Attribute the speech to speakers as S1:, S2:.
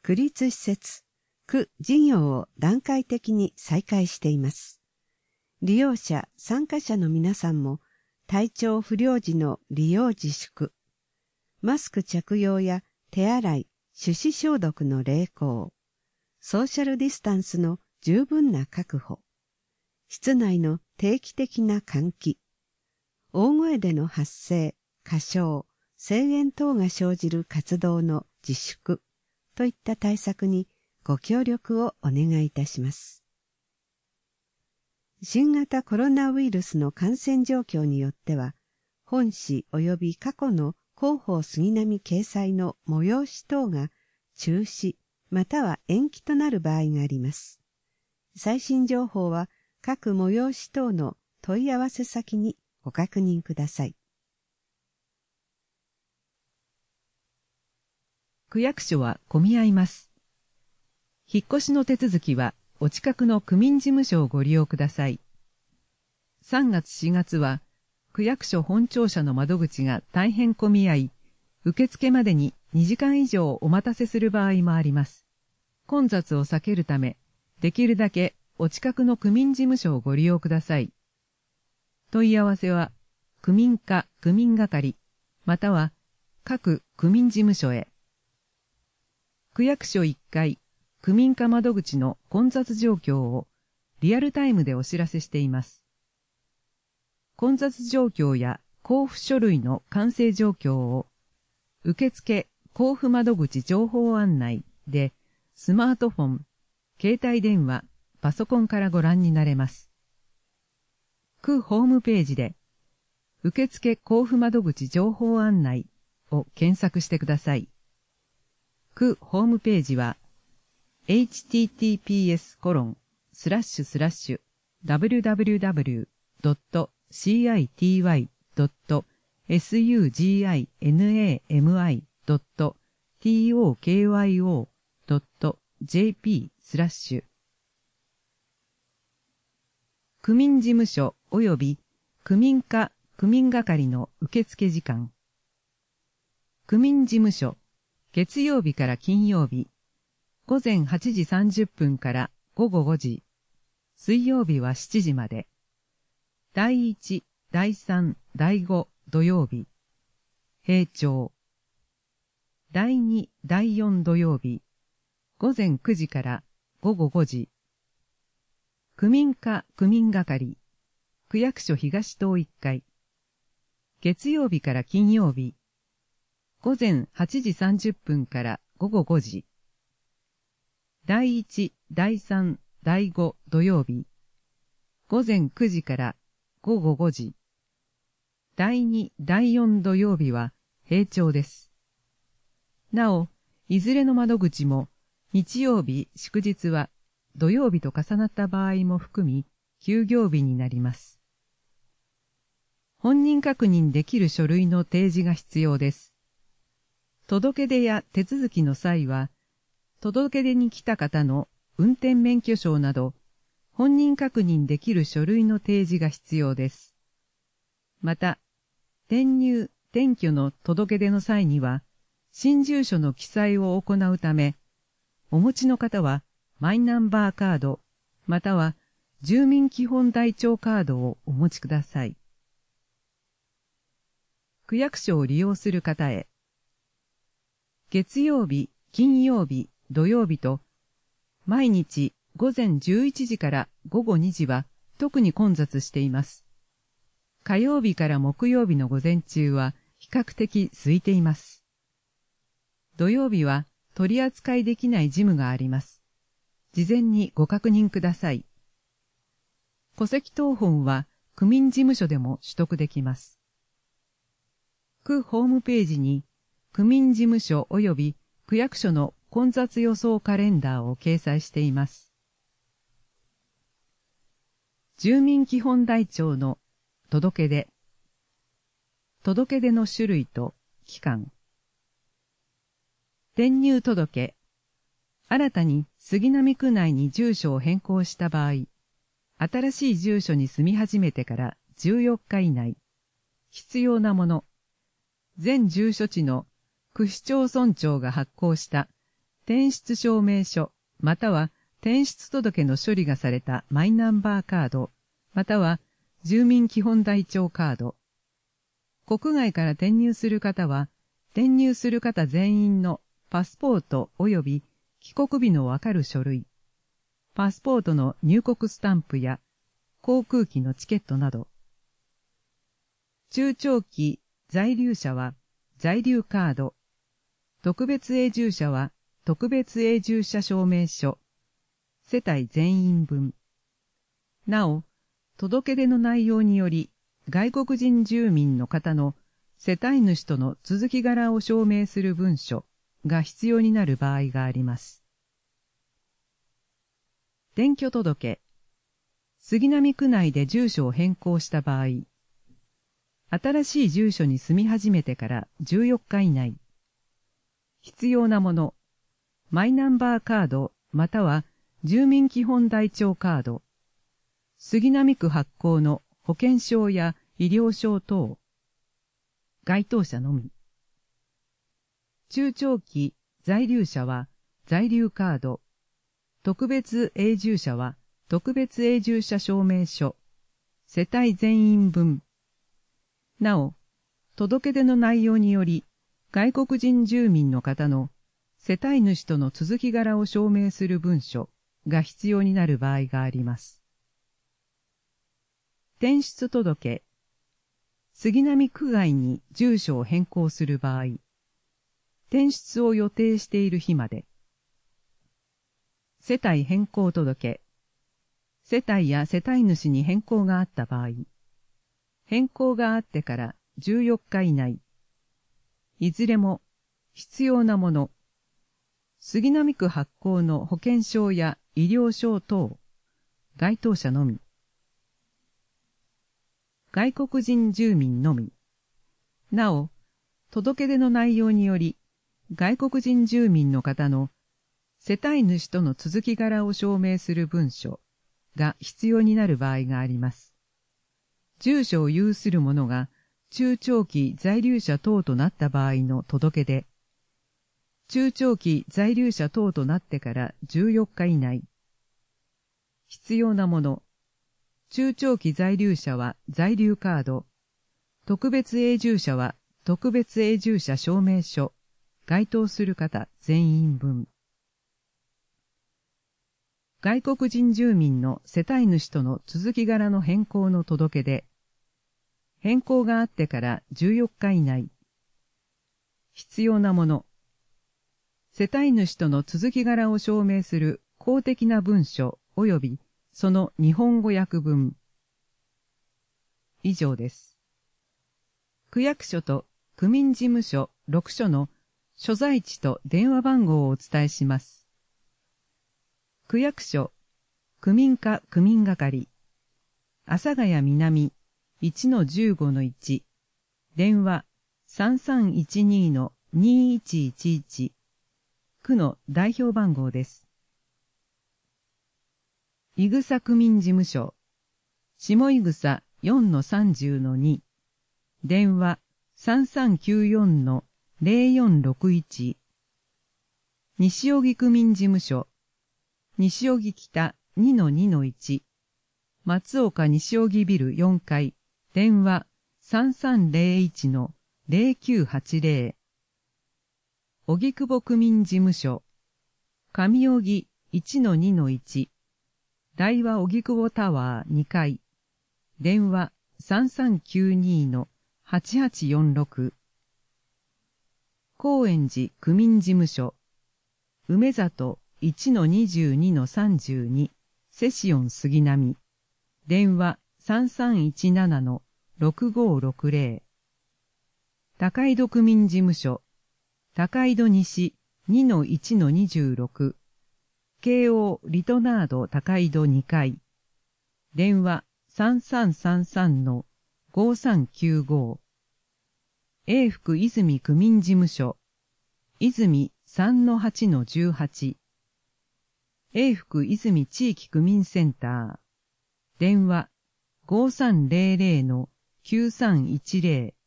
S1: 区立施設、区事業を段階的に再開しています。利用者、参加者の皆さんも体調不良時の利用自粛、マスク着用や手洗い、手指消毒の励行、ソーシャルディスタンスの十分な確保、室内の定期的な換気、大声での発声、歌唱、声援等が生じる活動の自粛といった対策にご協力をお願いいたします。新型コロナウイルスの感染状況によっては、本誌及び過去の広報杉並掲載の催し等が中止または延期となる場合があります。最新情報は各催し等の問い合わせ先にご確認ください。
S2: 区役所は混み合います。引っ越しの手続きはお近くの区民事務所をご利用ください。3月4月は区役所本庁舎の窓口が大変混み合い、受付までに2時間以上お待たせする場合もあります。混雑を避けるため、できるだけお近くの区民事務所をご利用ください。問い合わせは、区民課区民係、または各区民事務所へ。区役所1階、区民課窓口の混雑状況をリアルタイムでお知らせしています。混雑状況や交付書類の完成状況を受付交付窓口情報案内でスマートフォン、携帯電話、パソコンからご覧になれます。区ホームページで受付交付窓口情報案内を検索してください。区ホームページは https://www.city.sugimai.tokyo.jp/ 区民事務所及び区民課区民係の受付時間。区民事務所、月曜日から金曜日、午前8時30分から午後5時、水曜日は7時まで。第1、第3、第5土曜日、閉庁。第2、第4土曜日、午前9時から午後5時。区民課区民係、区役所東棟1階。月曜日から金曜日、午前8時30分から午後5時。第1、第3、第5土曜日、午前9時から午後5時。第2、第4土曜日は閉庁です。なお、いずれの窓口も日曜日、祝日は土曜日と重なった場合も含み休業日になります。本人確認できる書類の提示が必要です。届け出や手続きの際は、届け出に来た方の運転免許証など、本人確認できる書類の提示が必要です。また、転入・転居の届け出の際には、新住所の記載を行うため、お持ちの方はマイナンバーカード、または住民基本台帳カードをお持ちください。区役所を利用する方へ。月曜日、金曜日、土曜日と、毎日午前11時から午後2時は特に混雑しています。火曜日から木曜日の午前中は比較的空いています。土曜日は取り扱いできない事務があります。事前にご確認ください。戸籍謄本は区民事務所でも取得できます。区ホームページに区民事務所及び区役所の混雑予想カレンダーを掲載しています。住民基本台帳の届け出。届け出の種類と期間。転入届。新たに杉並区内に住所を変更した場合、新しい住所に住み始めてから14日以内、必要なもの、全住所地の区市町村長が発行した転出証明書、または転出届の処理がされたマイナンバーカード、または住民基本台帳カード。国外から転入する方は、転入する方全員のパスポート及び帰国日のわかる書類、パスポートの入国スタンプや航空機のチケットなど。中長期在留者は在留カード、特別永住者は特別永住者証明書、世帯全員分。なお、届け出の内容により、外国人住民の方の世帯主との続き柄を証明する文書が必要になる場合があります。転居届。杉並区内で住所を変更した場合、新しい住所に住み始めてから14日以内。必要なもの、マイナンバーカードまたは住民基本台帳カード、杉並区発行の保険証や医療証等。該当者のみ。中長期在留者は在留カード、特別永住者は特別永住者証明書、世帯全員分。なお、届け出の内容により、外国人住民の方の世帯主との続き柄を証明する文書が必要になる場合があります。転出届。杉並区外に住所を変更する場合、転出を予定している日まで。世帯変更届。世帯や世帯主に変更があった場合、変更があってから14日以内。いずれも必要なもの、杉並区発行の保険証や医療証等、該当者のみ。外国人住民のみ。なお、届け出の内容により、外国人住民の方の世帯主との続き柄を証明する文書が必要になる場合があります。住所を有する者が中長期在留者等となった場合の届け出、中長期在留者等となってから14日以内。必要なもの、中長期在留者は在留カード、特別永住者は特別永住者証明書、該当する方全員分。外国人住民の世帯主との続き柄の変更の届け出、変更があってから14日以内。必要なもの、世帯主との続き柄を証明する公的な文書及びその日本語訳文。以上です。区役所と区民事務所6所の所在地と電話番号をお伝えします。区役所、区民課区民係、阿佐ヶ谷南 1-15-1、電話 3312-2111、区の代表番号です。伊草区民事務所、下伊草 4-30-2、電話 3394-0461、西荻区民事務所、西荻北 2-2-1、松岡西荻ビル4階、電話 3301-0980、荻窪区民事務所、上荻 1-2-1、大和荻窪タワー2階、電話 3392-8846、高円寺区民事務所、梅里 1-22-32、セシオン杉並、電話 3317-6560、高井戸区民事務所、高井戸西 2-1-26、京王リトナード高井戸2階、電話 3333-5395、永福泉区民事務所、泉 3-8-18、永福泉地域区民センター、電話 5300-9310、